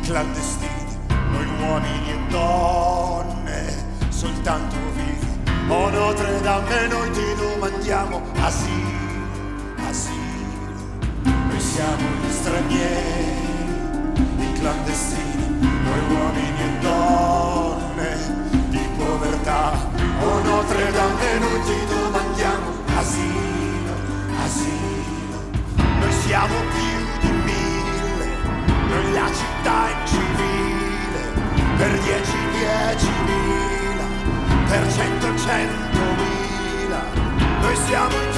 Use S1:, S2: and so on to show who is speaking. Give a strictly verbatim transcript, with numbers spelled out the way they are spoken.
S1: clandestini, noi uomini e donne, soltanto vivi. O Notre Dame, noi ti domandiamo asilo, asilo. Noi siamo gli stranieri, i clandestini, noi uomini e donne di povertà. O Notre Dame, noi ti domandiamo asilo, asilo. Noi siamo più di mille, noi la città è civile, per dieci, diecimila, per cento, centomila, noi siamo in